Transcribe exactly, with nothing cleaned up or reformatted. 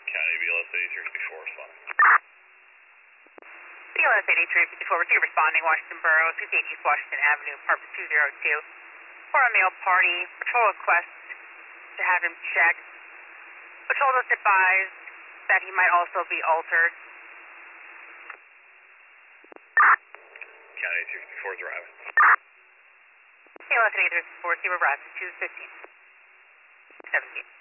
County B L S eighty-three fifty-four responding. B L S eighty-three fifty-four, receive responding, Washington Borough, fifty-eight East Washington Avenue, apartment two oh two. For a male party, patrol request to have him checked. Patrol just advised that he might also be altered. County eighty-three fifty-four is arriving. B L S eighty-three fifty-four, receive arriving, two fifteen. seventeen.